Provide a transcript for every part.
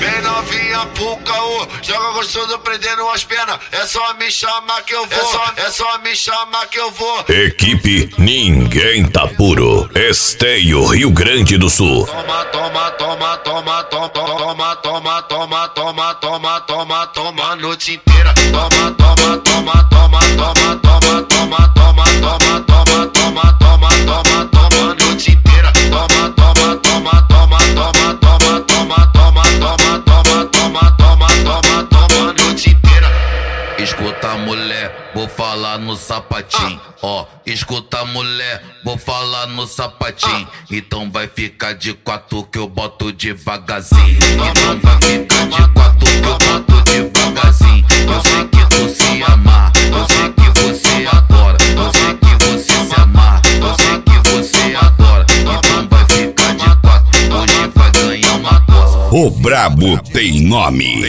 Vem novinha pro caô, joga gostoso prendendo as penas. É só me chamar que eu vou, é só me chamar que eu vou. Equipe Ninguém Tá Puro, Esteio, Rio Grande do Sul. Toma, toma, toma, toma, toma, toma, toma, toma, toma, toma, toma, toma a noite inteira. Toma, toma, toma, toma, toma, toma, toma, toma, toma, toma, toma, toma, toma, toma a noite inteira. Toma, toma, toma, toma, toma, toma, toma, toma, toma, toma, toma, toma, toma, toma a noite inteira. Escuta mulher, vou falar no sapatinho. Ó, escuta mulher, vou falar no sapatinho. Então vai ficar de quatro que eu boto devagarzinho. Então vai ficar de quatro que eu boto devagarzinho. Eu sei que tu se amar, eu sei que você adora. Eu sei que você se amar, eu sei que você adora. Então vai ficar de quatro, hoje vai ganhar uma coisa. O brabo tem nome,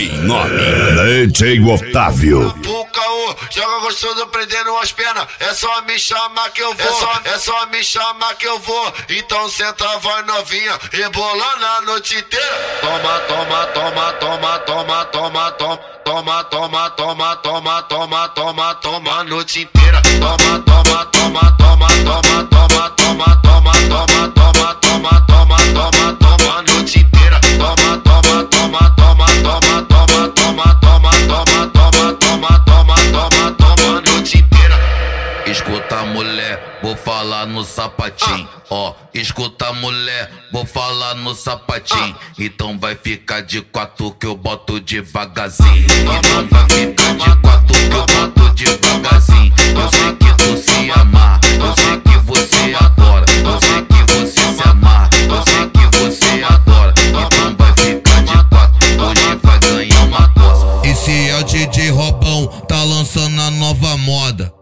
DJ Otávio. Pro caô, joga gostoso prendendo as penas. É só me chamar que eu vou, é só me chamar que eu vou. Então senta, vai novinha, rebolando a noite inteira. Toma, toma, toma, toma, toma, toma, toma, toma, toma, toma, toma, toma, toma, toma a noite inteira. Toma, toma, toma, toma, toma, toma, toma, toma, toma, toma, toma, toma, toma, toma a noite inteira. Toma, toma, toma, toma, toma, toma, toma, toma, toma, toma, toma, toma, toma, toma a noite inteira. Escuta mulher, vou falar no sapatinho. Ó, escuta mulher, vou falar no sapatinho. Então vai ficar de quatro que eu boto devagarzinho. Então vai ficar de quatro que eu boto devagarzinho. Eu sei que tu se amar, eu sei que você adora. Eu sei que você se amar, eu sei que você adora. Então vai ficar de quatro, hoje vai ganhar uma coisa. Esse é o DJ Robão, tá lançando a nova moda.